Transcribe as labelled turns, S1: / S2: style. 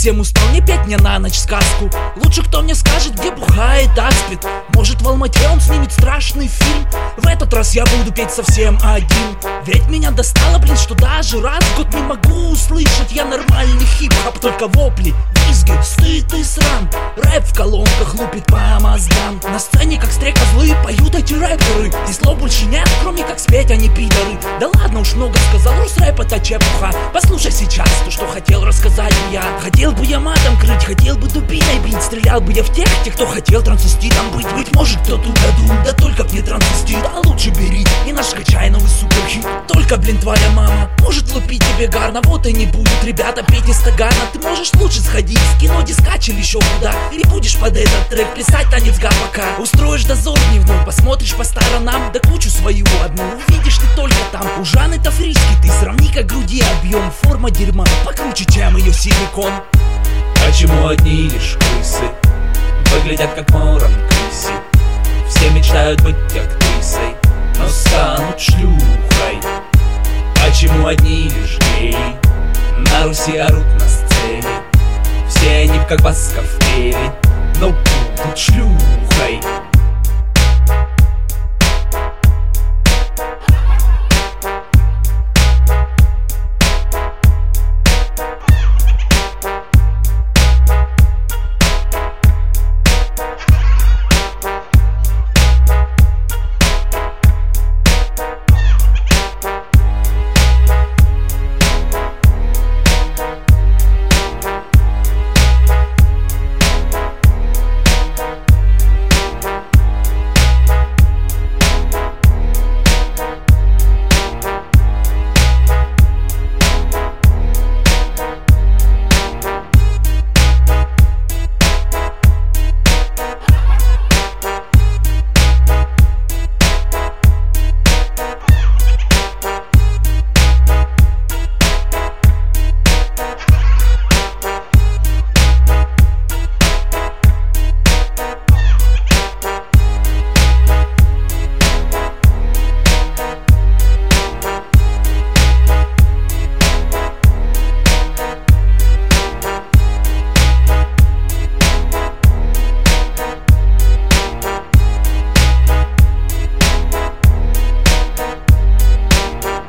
S1: совсем устал, не петь мне на ночь сказку. Лучше кто мне скажет, где бухает, а спит. Может в Алмате он снимет страшный фильм. В этот раз я буду петь совсем один. Ведь меня достало, блин, что даже раз в год не могу услышать я нормальный хип-хоп. Только вопли, визги, стыд и срам. Рэп в колонках лупит по мозгам. На сцене как стрекозлы поют эти рэперы. И слов больше нет, кроме как спеть, они пидоры. Да ладно уж много сказал, рус-рэп это чепуха. Послушай сейчас то, что хотел рассказать я. Хотел бы я матом крыть, хотел бы дубиной бить. Стрелял бы я в тех, кто хотел трансвеститом быть. Быть может кто-то угадун, да только б не трансвестит. А лучше бери и наш качай новый суперхит. Только, блин, твоя мама может лупить тебе гарно. Вот и не будет, ребята, петь из стакана. Ты можешь лучше сходить в кино, дискач или еще куда. Или будешь под этот трек писать танец га-пока. Устроишь дозор дневной, посмотришь по сторонам. Да кучу свою одну увидишь ты только там. У Жанны Тафрийской ты сравни как груди объем. Форма дерьма покруче, чем ее силикон.
S2: Почему одни лишь крысы выглядят как морон крыси? Все мечтают быть актрисой, но станут шлюхой. Почему одни лишь геи на Руси орут на сцене? Все они как басков пели, но будут шлюхой.